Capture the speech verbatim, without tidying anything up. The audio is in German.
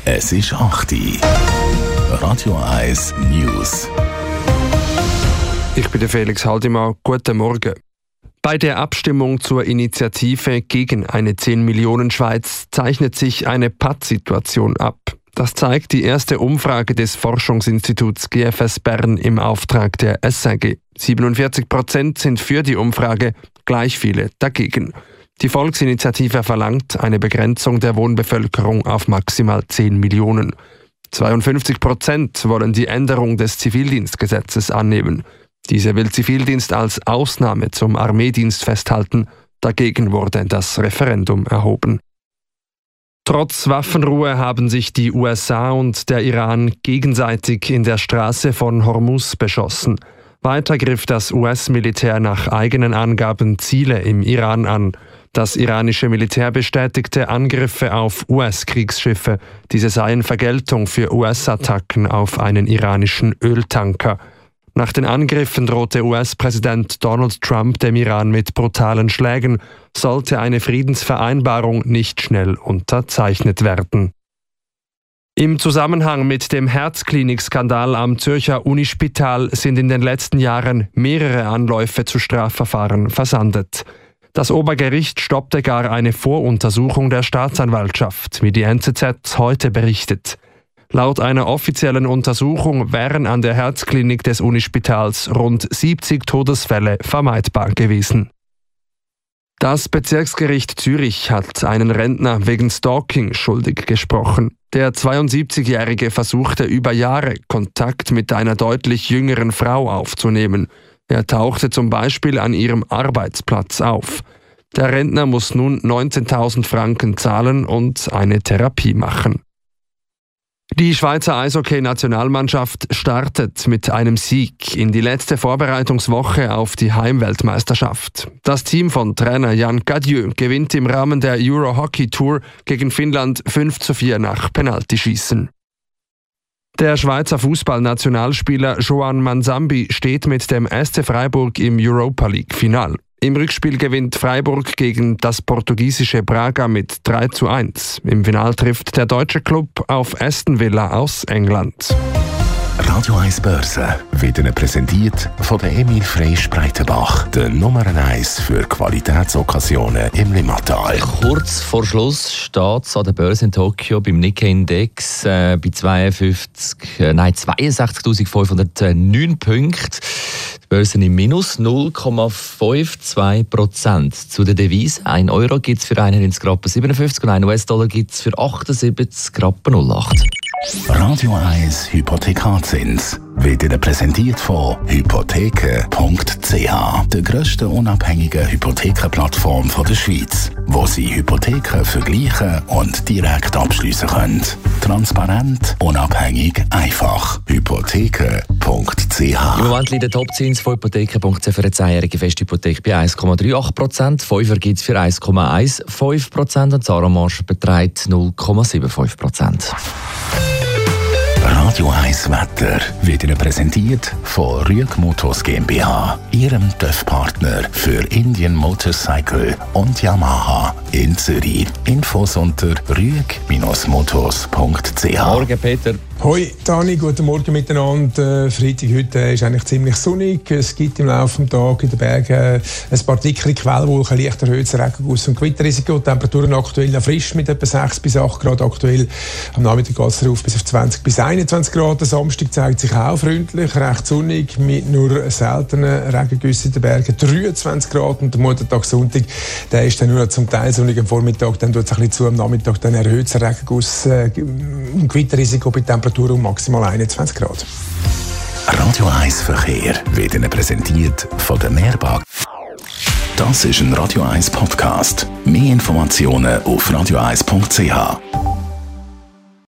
Es ist acht Uhr. Radio eins News. Ich bin der Felix Haldimann. Guten Morgen. Bei der Abstimmung zur Initiative gegen eine zehn Millionen Schweiz zeichnet sich eine Pattsituation ab. Das zeigt die erste Umfrage des Forschungsinstituts G F S Bern im Auftrag der S R G. siebenundvierzig Prozent sind für die Umfrage, gleich viele dagegen. Die Volksinitiative verlangt eine Begrenzung der Wohnbevölkerung auf maximal zehn Millionen. zweiundfünfzig Prozent wollen die Änderung des Zivildienstgesetzes annehmen. Diese will Zivildienst als Ausnahme zum Armeedienst festhalten. Dagegen wurde das Referendum erhoben. Trotz Waffenruhe haben sich die U S A und der Iran gegenseitig in der Straße von Hormuz beschossen. Weiter griff das U S-Militär nach eigenen Angaben Ziele im Iran an. Das iranische Militär bestätigte Angriffe auf U S-Kriegsschiffe. Diese seien Vergeltung für U S-Attacken auf einen iranischen Öltanker. Nach den Angriffen drohte U S-Präsident Donald Trump dem Iran mit brutalen Schlägen, sollte eine Friedensvereinbarung nicht schnell unterzeichnet werden. Im Zusammenhang mit dem Herzklinik-Skandal am Zürcher Unispital sind in den letzten Jahren mehrere Anläufe zu Strafverfahren versandet. Das Obergericht stoppte gar eine Voruntersuchung der Staatsanwaltschaft, wie die N Z Z heute berichtet. Laut einer offiziellen Untersuchung wären an der Herzklinik des Unispitals rund siebzig Todesfälle vermeidbar gewesen. Das Bezirksgericht Zürich hat einen Rentner wegen Stalking schuldig gesprochen. Der zweiundsiebzigjährige versuchte über Jahre Kontakt mit einer deutlich jüngeren Frau aufzunehmen. Er tauchte zum Beispiel an ihrem Arbeitsplatz auf. Der Rentner muss nun neunzehntausend Franken zahlen und eine Therapie machen. Die Schweizer Eishockey-Nationalmannschaft startet mit einem Sieg in die letzte Vorbereitungswoche auf die Heimweltmeisterschaft. Das Team von Trainer Jan Cadieux gewinnt im Rahmen der Euro Hockey Tour gegen Finnland fünf zu vier nach Penaltyschießen. Der Schweizer Fußballnationalspieler Joan Manzambi steht mit dem S C Freiburg im Europa League-Final. Im Rückspiel gewinnt Freiburg gegen das portugiesische Braga mit drei zu eins. Im Final trifft der deutsche Club auf Aston Villa aus England. Radio eins Börse wird Ihnen präsentiert von der Emil Frey Breitenbach, der Nummer eins für Qualitätsokkasionen im Limmatal. Kurz vor Schluss steht es an der Börse in Tokio beim Nikkei-Index äh, bei zweiundfünfzig, äh, nein, zweiundsechzigtausendfünfhundertneun Punkten. Die Börse im Minus null Komma zweiundfünfzig Prozent. Zu der Devise ein Euro gibt es für einundneunzig Rappen siebenundfünfzig und ein U S-Dollar gibt es für achtundsiebzig Rappen null acht. Radio eins Hypothekarzins wird Ihnen präsentiert von hypotheken punkt c h, der grössten unabhängigen Hypothekenplattform der Schweiz, wo Sie Hypotheken vergleichen und direkt abschliessen können. Transparent, unabhängig, einfach. hypotheken punkt c h. Im Moment liegt der Topzins von hypotheken punkt c h für eine zehnjährige Festhypothek bei eins Komma achtunddreißig Prozent, Fünfer gibt es für eins Komma fünfzehn Prozent und die Zara-Marge beträgt null Komma fünfundsiebzig Prozent. Radio eins Wetter wird Ihnen präsentiert von Rüeg Motors GmbH, Ihrem T Ö F-Partner für Indian Motorcycle und Yamaha in Zürich. Infos unter rüeg motors punkt c h. Morgen, Peter. Hoi Dani, guten Morgen miteinander. Freitag heute ist eigentlich ziemlich sonnig. Es gibt im Laufe des Tages in den Bergen ein paar dickere Quellwolken, leicht erhöhtes Regenguss und Gewitterrisiko. Temperaturen aktuell noch frisch mit etwa sechs bis acht Grad aktuell. Am Nachmittag geht es darauf bis auf zwanzig bis einundzwanzig Grad. Der Samstag zeigt sich auch freundlich, recht sonnig mit nur seltenen Regengüssen in den Bergen. dreiundzwanzig Grad und der Montag, Sonntag, der ist dann nur zum Teil sonnig am Vormittag. Dann tut es ein bisschen zu am Nachmittag, dann erhöhtes Regenguss äh, und Gewitterrisiko bei Temperaturen um maximal einundzwanzig Grad. Radio eins Verkehr wird Ihnen präsentiert von der Mehrbank. Das ist ein Radio eins Podcast. Mehr Informationen auf radio eins punkt c h.